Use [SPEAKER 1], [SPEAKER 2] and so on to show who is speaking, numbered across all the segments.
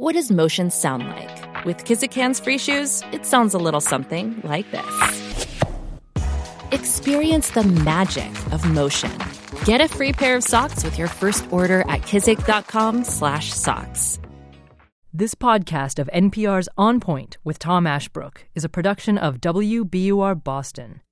[SPEAKER 1] What does motion sound like? With Kizik hands-free shoes, it sounds a little something like this. Experience the magic of motion. Get a free pair of socks with your first order at kizik.com/socks.
[SPEAKER 2] This podcast of NPR's On Point with Tom Ashbrook is a production of WBUR Boston.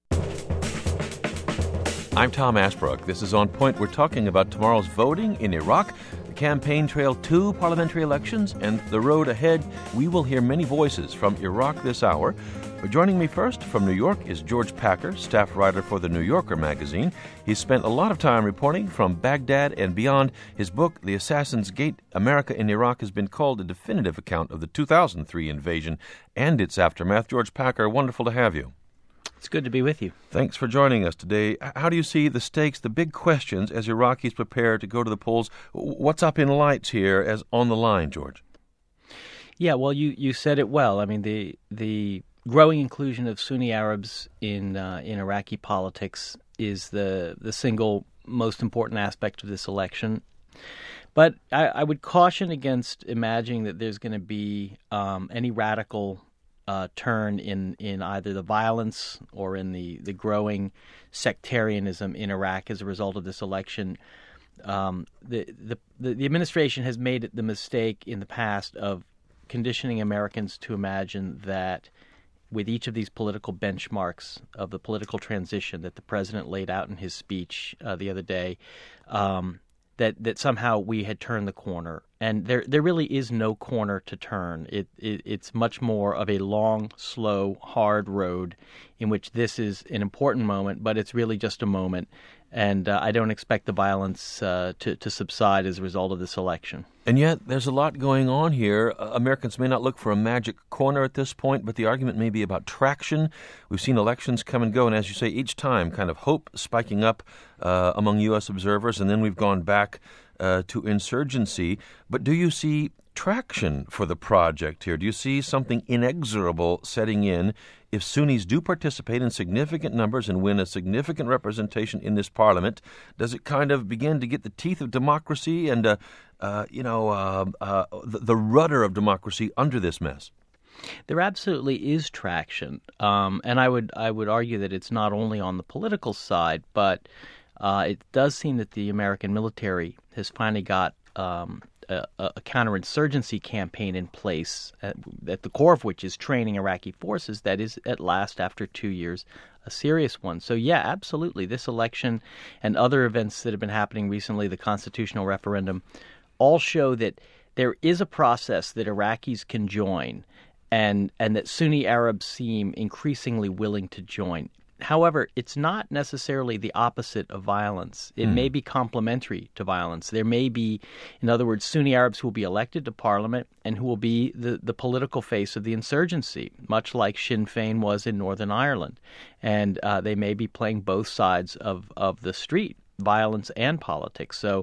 [SPEAKER 3] I'm Tom Ashbrook. This is On Point. We're talking about tomorrow's voting in Iraq, the campaign trail to parliamentary elections, and the road ahead. We will hear many voices from Iraq this hour. But joining me first from New York is George Packer, staff writer for The New Yorker magazine. He's spent a lot of time reporting from Baghdad and beyond. His book, The Assassin's Gate, America in Iraq, has been called a definitive account of the 2003 invasion and its aftermath. George Packer, wonderful to have you.
[SPEAKER 4] It's good to be with you.
[SPEAKER 3] Thanks for joining us today. How do you see the stakes, the big questions, as Iraqis prepare to go to the polls? What's up in lights here as on the line, George?
[SPEAKER 4] Yeah, well, you said it well. I mean, the growing inclusion of Sunni Arabs in Iraqi politics is the single most important aspect of this election. But I would caution against imagining that there's going to be any radical turn in either the violence or in the growing sectarianism in Iraq as a result of this election. The administration has made the mistake in the past of conditioning Americans to imagine that with each of these political benchmarks of the political transition that the president laid out in his speech the other day, that somehow we had turned the corner. And there really is no corner to turn. It's much more of a long, slow, hard road in which this is an important moment, but it's really just a moment. And I don't expect the violence to subside as a result of this election.
[SPEAKER 3] And yet there's a lot going on here. Americans may not look for a magic corner at this point, but the argument may be about traction. We've seen elections come and go, and as you say, each time kind of hope spiking up among U.S. observers, and then we've gone back to insurgency. But do you see traction for the project here? Do you see something inexorable setting in if Sunnis do participate in significant numbers and win a significant representation in this parliament? Does it kind of begin to get the teeth of democracy and the rudder of democracy under this mess?
[SPEAKER 4] There absolutely is traction, and I would argue that it's not only on the political side, but it does seem that the American military has finally got a counterinsurgency campaign in place, at the core of which is training Iraqi forces that is, at last, after 2 years, a serious one. So, yeah, absolutely. This election and other events that have been happening recently, the constitutional referendum, all show that there is a process that Iraqis can join and that Sunni Arabs seem increasingly willing to join. However, it's not necessarily the opposite of violence. It may be complementary to violence. There may be, in other words, Sunni Arabs who will be elected to parliament and who will be the political face of the insurgency, much like Sinn Féin was in Northern Ireland. And they may be playing both sides of the street, violence and politics. So,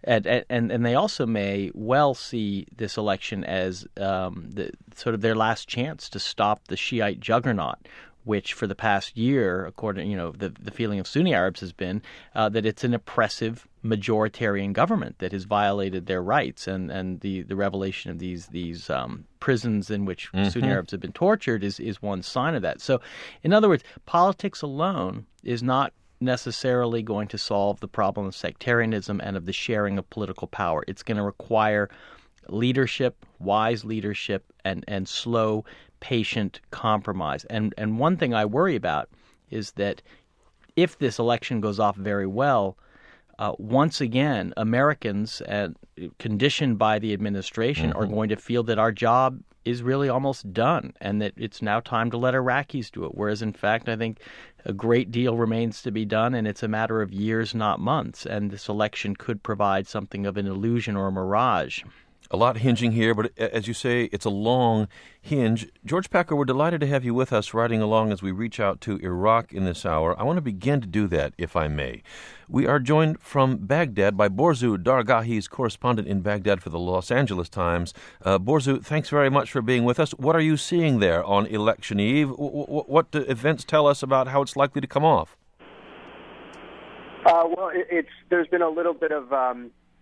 [SPEAKER 4] and they also may well see this election as sort of their last chance to stop the Shiite juggernaut, which for the past year, according, the feeling of Sunni Arabs has been that it's an oppressive majoritarian government that has violated their rights, and the revelation of these prisons in which Sunni Arabs have been tortured is one sign of that. So, in other words, politics alone is not necessarily going to solve the problem of sectarianism and of the sharing of political power. It's going to require leadership, wise leadership, and slow, patient compromise. And one thing I worry about is that if this election goes off very well, once again, Americans, conditioned by the administration, are going to feel that our job is really almost done and that it's now time to let Iraqis do it. Whereas, in fact, I think a great deal remains to be done, and it's a matter of years, not months. And this election could provide something of an illusion or a mirage.
[SPEAKER 3] A lot hinging here, but as you say, it's a long hinge. George Packer, we're delighted to have you with us riding along as we reach out to Iraq in this hour. I want to begin to do that, if I may. We are joined from Baghdad by Borzu Dargahi's correspondent in Baghdad for the Los Angeles Times. Borzu, thanks very much for being with us. What are you seeing there on Election Eve? What do events tell us about how it's likely to come off?
[SPEAKER 5] There's been a little bit of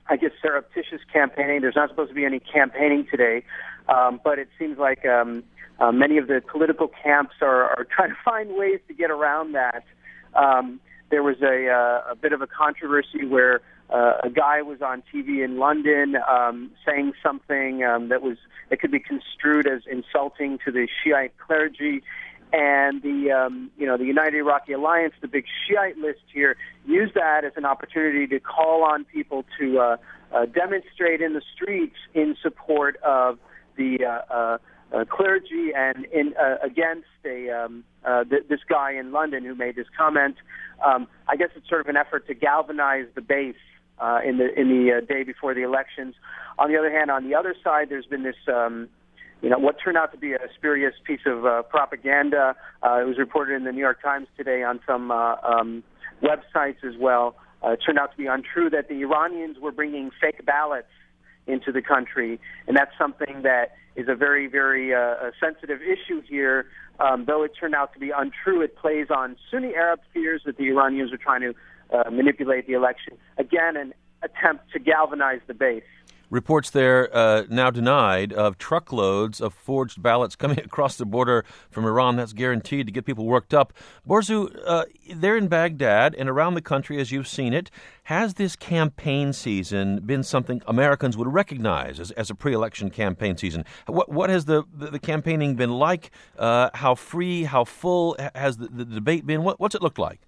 [SPEAKER 5] I guess, surreptitious campaigning. There's not supposed to be any campaigning today, but it seems like many of the political camps are trying to find ways to get around that. There was a bit of a controversy where a guy was on TV in London saying something that could be construed as insulting to the Shiite clergy, and the United Iraqi Alliance, the big Shiite list here, used that as an opportunity to call on people to demonstrate in the streets in support of the clergy and against this guy in London who made this comment. I guess it's sort of an effort to galvanize the base in the day before the elections. On the other hand, on the other side, there's been this what turned out to be a spurious piece of propaganda. It was reported in the New York Times today on some websites as well. It turned out to be untrue that the Iranians were bringing fake ballots into the country, and that's something that is a very, very sensitive issue here. Though it turned out to be untrue, it plays on Sunni Arab fears that the Iranians are trying to manipulate the election. Again, an attempt to galvanize the base.
[SPEAKER 3] Reports there now denied of truckloads of forged ballots coming across the border from Iran. That's guaranteed to get people worked up. Borzu, there in Baghdad and around the country, as you've seen it, has this campaign season been something Americans would recognize as a pre-election campaign season? What has the campaigning been like? How free, how full has the debate been? What's it looked like?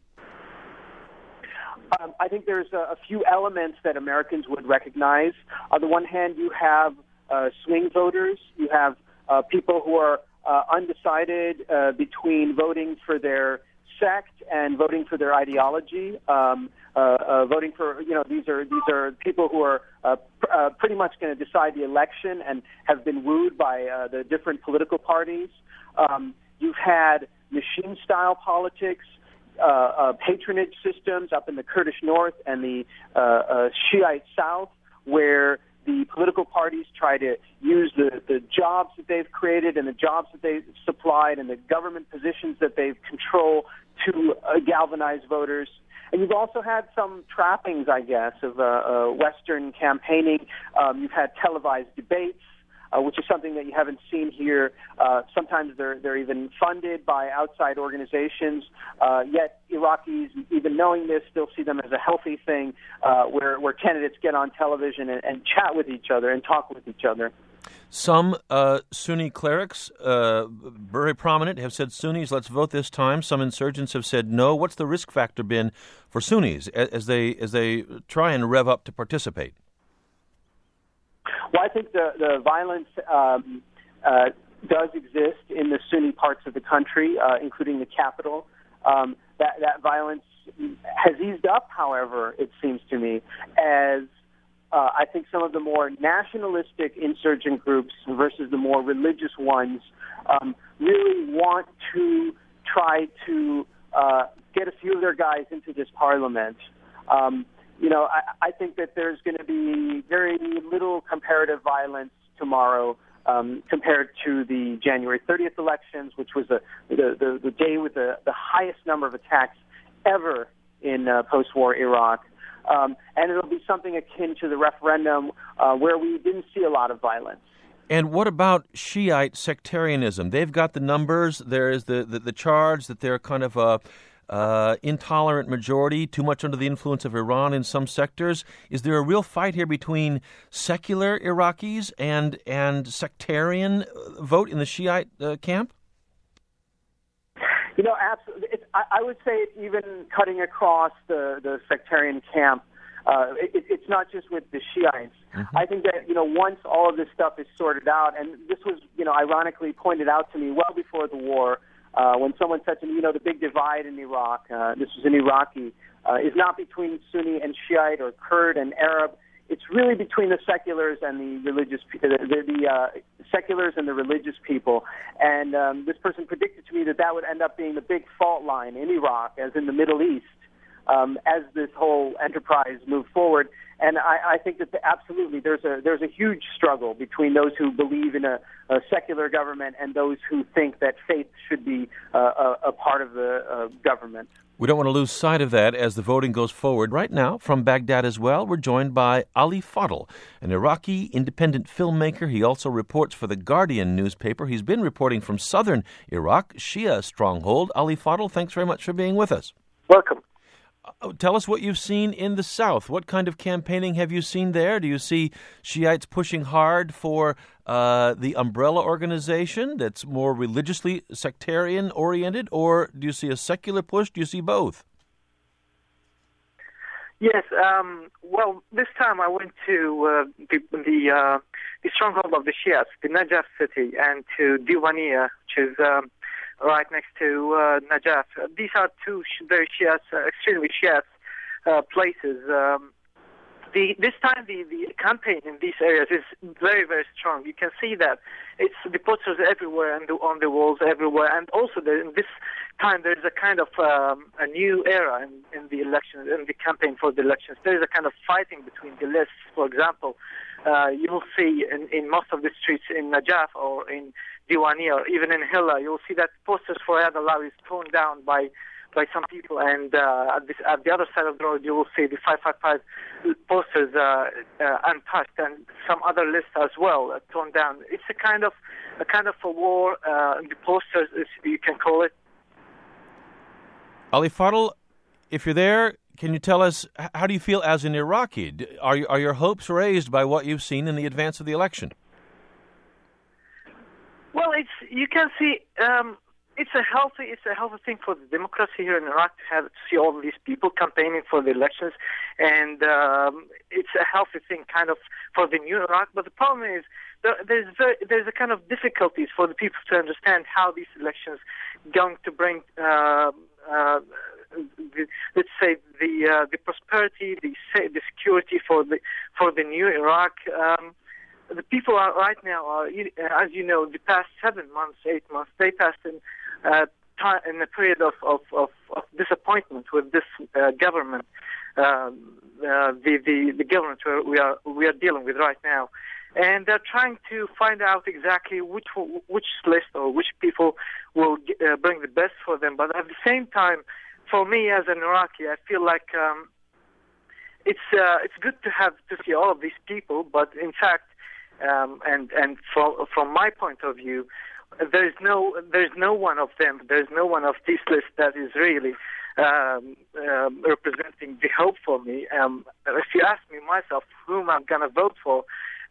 [SPEAKER 5] I think there's a few elements that Americans would recognize. On the one hand, you have swing voters. You have people who are undecided between voting for their sect and voting for their ideology. Voting for, these are people who are pretty much going to decide the election and have been wooed by the different political parties. You've had machine-style politics. Patronage systems up in the Kurdish north and the Shiite south, where the political parties try to use the jobs that they've created and the jobs that they've supplied and the government positions that they've controlled to galvanize voters. And you've also had some trappings, I guess, of Western campaigning. You've had televised debates, which is something that you haven't seen here. Sometimes they're even funded by outside organizations. Yet Iraqis, even knowing this, still see them as a healthy thing, where candidates get on television and chat with each other and talk with each other.
[SPEAKER 3] Some Sunni clerics, very prominent, have said, Sunnis, let's vote this time. Some insurgents have said no. What's the risk factor been for Sunnis as they try and rev up to participate?
[SPEAKER 5] Well, I think the violence does exist in the Sunni parts of the country, including the capital. That violence has eased up, however, it seems to me, as I think some of the more nationalistic insurgent groups versus the more religious ones really want to try to get a few of their guys into this parliament. I think that there's going to be very little comparative violence tomorrow compared to the January 30th elections, which was the day with the highest number of attacks ever in post-war Iraq. And it'll be something akin to the referendum where we didn't see a lot of violence.
[SPEAKER 3] And what about Shiite sectarianism? They've got the numbers. There is the charge that they're kind of a intolerant majority, too much under the influence of Iran in some sectors. Is there a real fight here between secular Iraqis and sectarian vote in the Shiite camp?
[SPEAKER 5] Absolutely. I would say it's even cutting across the sectarian camp. It's not just with the Shiites. Mm-hmm. I think that, once all of this stuff is sorted out, and this was, ironically pointed out to me well before the war, when someone said to me, the big divide in Iraq, this was an Iraqi, is not between Sunni and Shiite or Kurd and Arab. It's really between the seculars and the religious, the seculars and the religious people. And this person predicted to me that would end up being the big fault line in Iraq, as in the Middle East, as this whole enterprise moved forward. And I think that absolutely there's a huge struggle between those who believe in a secular government and those who think that faith should be a part of the government.
[SPEAKER 3] We don't want to lose sight of that as the voting goes forward. Right now, from Baghdad as well, we're joined by Ali Fadl, an Iraqi independent filmmaker. He also reports for The Guardian newspaper. He's been reporting from southern Iraq, Shia stronghold. Ali Fadl, thanks very much for being with us.
[SPEAKER 5] Welcome.
[SPEAKER 3] Tell us what you've seen in the south. What kind of campaigning have you seen there? Do you see Shiites pushing hard for the umbrella organization that's more religiously sectarian-oriented, or do you see a secular push? Do you see both?
[SPEAKER 6] Yes. Well, this time I went to the stronghold of the Shiites, the Najaf city, and to Diwaniyah, which is right next to Najaf. These are two very Shiites, extremely Shiite places. This time the campaign in these areas is very, very strong. You can see that it's the posters everywhere and on the walls everywhere. And also in this time there is a kind of a new era in the elections, in the campaign for the elections. There is a kind of fighting between the lists. For example, you will see in most of the streets in Najaf or in Diwaniyah or even in Hilla, you will see that posters for Ayad Allawi is torn down by some people, and at the other side of the road you will see the 555 posters untouched, and some other lists as well torn down. It's a kind of a war. The posters, you can call it.
[SPEAKER 3] Ali Fadl, if you're there, can you tell us, how do you feel as an Iraqi? Are your hopes raised by what you've seen in the advance of the election?
[SPEAKER 6] Well, you can see it's a healthy thing for the democracy here in Iraq to see all of these people campaigning for the elections, and it's a healthy thing kind of for the new Iraq. But the problem is there's a kind of difficulties for the people to understand how these elections going to bring let's say the prosperity, the security for the new Iraq. The people are right now, as you know, the past 7 months, 8 months, they passed in a period of disappointment with this government, the government we are dealing with right now, and they're trying to find out exactly which list or which people will bring the best for them. But at the same time, for me as an Iraqi, I feel like it's good to see all of these people, but in fact. And from my point of view, there's no one of them. There's no one of these lists that is really representing the hope for me. If you ask me myself, whom I'm going to vote for,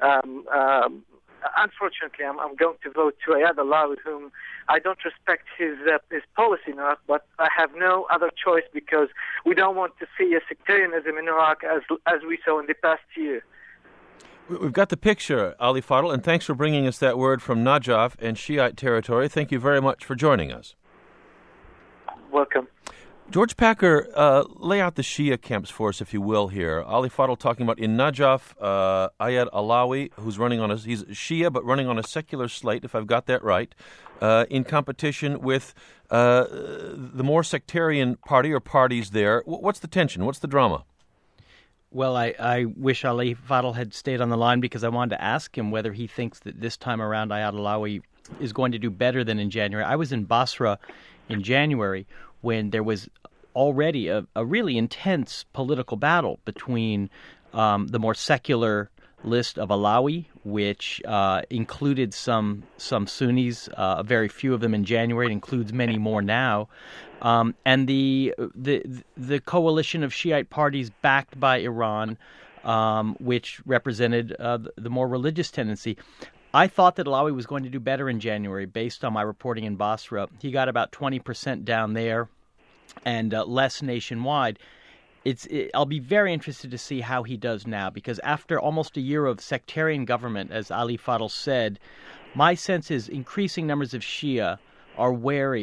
[SPEAKER 6] unfortunately, I'm going to vote to Ayad Allawi, whom I don't respect his policy in Iraq, but I have no other choice because we don't want to see a sectarianism in Iraq as we saw in the past year.
[SPEAKER 3] We've got the picture, Ali Fadl, and thanks for bringing us that word from Najaf and Shiite territory. Thank you very much for joining us.
[SPEAKER 6] Welcome.
[SPEAKER 3] George Packer, lay out the Shia camps for us, if you will, here. Ali Fadl talking about in Najaf, Ayad Allawi, who's he's Shia, but running on a secular slate, if I've got that right, in competition with the more sectarian party or parties there. What's the tension? What's the drama?
[SPEAKER 4] Well, I wish Ali Fadl had stayed on the line because I wanted to ask him whether he thinks that this time around Ayad Allawi is going to do better than in January. I was in Basra in January when there was already a really intense political battle between the more secular list of Allawi, which included some Sunnis, very few of them in January. It includes many more now. And the coalition of Shiite parties backed by Iran, which represented the more religious tendency. I thought that Allawi was going to do better in January based on my reporting in Basra. He got about 20% down there and less nationwide. I'll be very interested to see how he does now, because after almost a year of sectarian government, as Ali Fadl said, my sense is increasing numbers of Shia are wary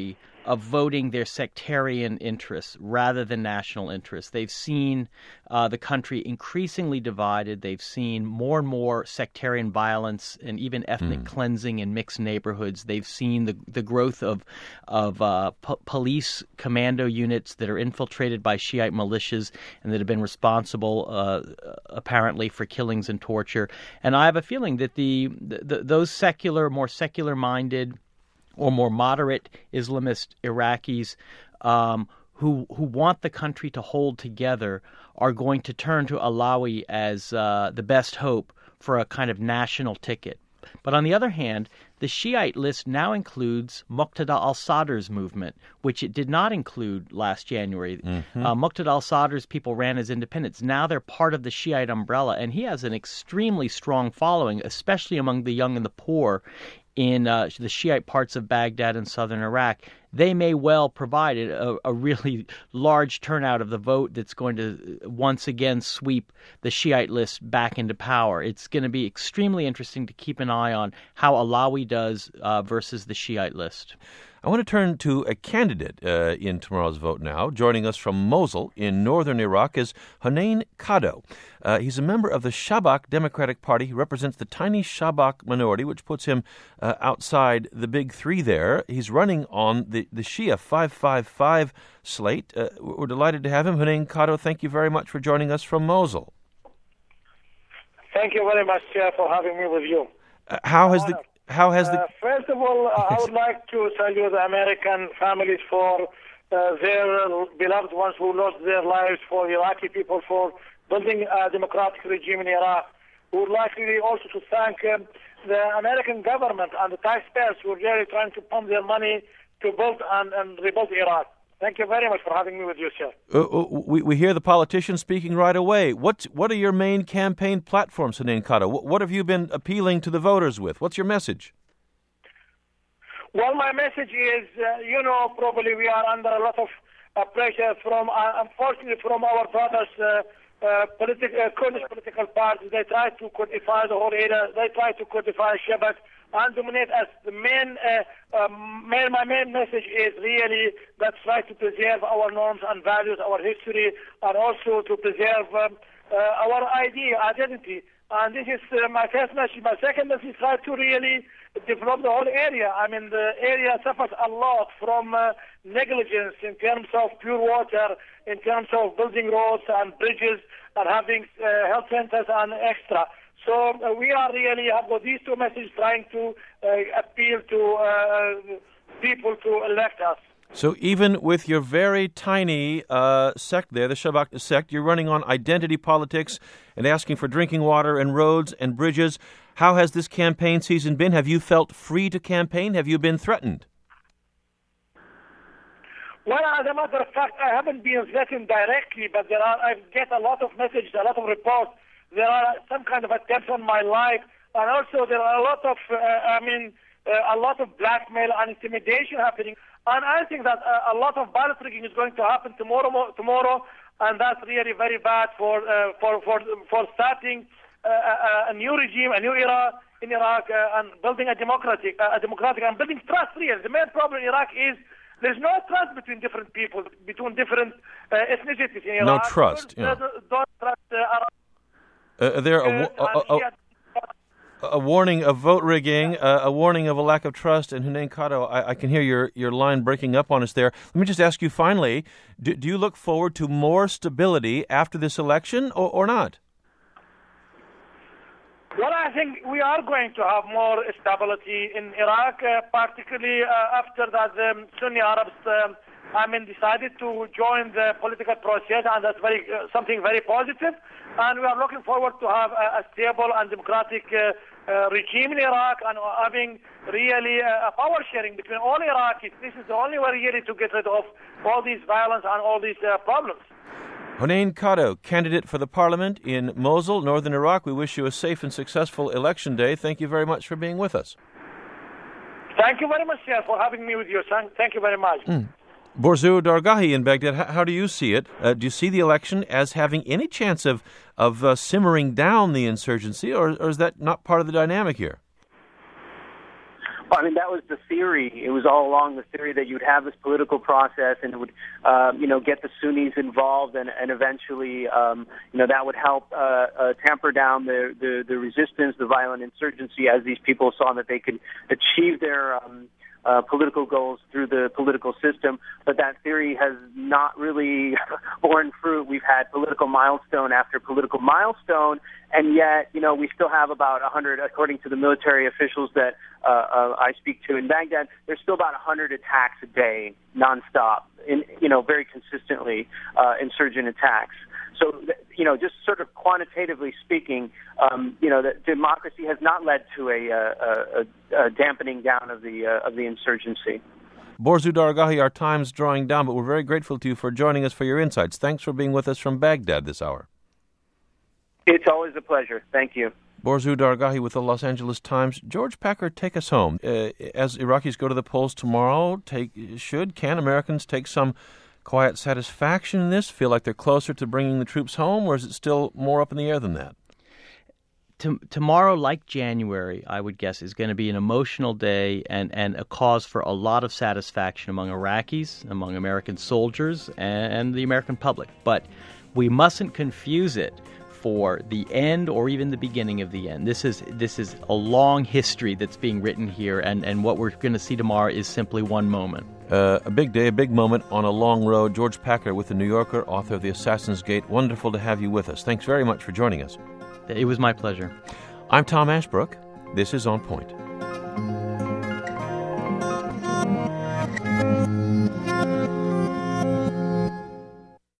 [SPEAKER 4] voting their sectarian interests rather than national interests. They've seen the country increasingly divided. They've seen more and more sectarian violence and even ethnic cleansing in mixed neighborhoods. They've seen the growth of police commando units that are infiltrated by Shiite militias and that have been responsible, apparently, for killings and torture. And I have a feeling that those more secular-minded or more moderate Islamist Iraqis who want the country to hold together are going to turn to Alawi as the best hope for a kind of national ticket. But on the other hand, the Shiite list now includes Muqtada al-Sadr's movement, which it did not include last January. Muqtada al-Sadr's people ran as independents. Now they're part of the Shiite umbrella, and he has an extremely strong following, especially among the young and the poor in the Shiite parts of Baghdad and southern Iraq. They may well provide a really large turnout of the vote that's going to once again sweep the Shiite list back into power. It's going to be extremely interesting to keep an eye on how Alawi does versus the Shiite list.
[SPEAKER 3] I want to turn to a candidate in tomorrow's vote now. Joining us from Mosul in northern Iraq is Hunain Kado. He's a member of the Shabak Democratic Party. He represents the tiny Shabak minority, which puts him outside the big three there. He's running on the Shia 555 slate. We're delighted to have him. Hunain Kado, thank you very much for joining us from Mosul.
[SPEAKER 7] Thank you very much, for having me with you.
[SPEAKER 3] First
[SPEAKER 7] of all, I would like to salute the American families for their beloved ones who lost their lives, for Iraqi people for building a democratic regime in Iraq. We would like really also to thank the American government and the taxpayers who are really trying to pump their money to build and rebuild Iraq. Thank you very much for having me with you, sir.
[SPEAKER 3] We hear the politicians speaking right away. What are your main campaign platforms, Hunain Kado? What have you been appealing to the voters with? What's your message?
[SPEAKER 7] Well, my message is, probably we are under a lot of pressure from, unfortunately, from our brothers, Kurdish political parties. They try to codify the whole area. They try to codify Shabak and dominate as the my main message is really let's try to preserve our norms and values, our history, and also to preserve our identity. And this is my first message. My second message is try to really develop the whole area. I mean, the area suffers a lot from negligence in terms of pure water, in terms of building roads and bridges, and having health centers and extra. So we are really have got these two messages trying to appeal to people to elect us.
[SPEAKER 3] So even with your very tiny sect there, the Shabak sect, you're running on identity politics and asking for drinking water and roads and bridges. How has this campaign season been? Have you felt free to campaign? Have you been threatened?
[SPEAKER 7] Well, as a matter of fact, I haven't been threatened directly, but I get a lot of messages, a lot of reports. There are some kind of attempts on my life, and also there are a lot of, a lot of blackmail and intimidation happening. And I think that a lot of ballot rigging is going to happen tomorrow, and that's really very bad for starting a new regime, a new era in Iraq, and building a democratic and building trust. Really, the main problem in Iraq is there's no trust between different people, between different ethnicities in Iraq.
[SPEAKER 3] No trust.
[SPEAKER 7] Don't trust Arab.
[SPEAKER 3] A warning of vote rigging, a warning of a lack of trust, and Hunain Kado, I can hear your line breaking up on us there. Let me just ask you finally, do you look forward to more stability after this election or not?
[SPEAKER 7] Well, I think we are going to have more stability in Iraq, particularly after that the Sunni Arabs decided to join the political process, and that's something very positive. And we are looking forward to have a stable and democratic regime in Iraq and having really a power sharing between all Iraqis. This is the only way really to get rid of all these violence and all these problems.
[SPEAKER 3] Hunain Kado, candidate for the parliament in Mosul, northern Iraq. We wish you a safe and successful election day. Thank you very much for being with us.
[SPEAKER 7] Thank you very much, sir, for having me with you, son. Thank you very much.
[SPEAKER 3] Borzu Dargahi in Baghdad, how do you see it? Do you see the election as having any chance of simmering down the insurgency, or is that not part of the dynamic here?
[SPEAKER 5] I mean, that was the theory. It was all along the theory that you'd have this political process, and it would, get the Sunnis involved, and eventually, that would help tamper down the resistance, the violent insurgency, as these people saw that they could achieve their political goals through the political system. But that theory has not really borne fruit. We've had political milestone after political milestone, and yet, we still have about 100, according to the military officials that I speak to in Baghdad, there's still about 100 attacks a day, nonstop, very consistently, insurgent attacks. So, just sort of quantitatively speaking, that democracy has not led to a dampening down of the insurgency.
[SPEAKER 3] Borzu Dargahi, our time's drawing down, but we're very grateful to you for joining us for your insights. Thanks for being with us from Baghdad this hour.
[SPEAKER 5] It's always a pleasure. Thank you.
[SPEAKER 3] Borzu Dargahi with the Los Angeles Times. George Packer, take us home. As Iraqis go to the polls tomorrow, can Americans take some quiet satisfaction in this, feel like they're closer to bringing the troops home, or is it still more up in the air than that?
[SPEAKER 4] Tomorrow, like January, I would guess, is going to be an emotional day and a cause for a lot of satisfaction among Iraqis, among American soldiers, and the American public. But we mustn't confuse it for the end or even the beginning of the end. This is a long history that's being written here, and what we're going to see tomorrow is simply one moment.
[SPEAKER 3] A big day, a big moment on a long road. George Packer with The New Yorker, author of The Assassin's Gate. Wonderful to have you with us. Thanks very much for joining us.
[SPEAKER 4] It was my pleasure.
[SPEAKER 3] I'm Tom Ashbrook. This is On Point.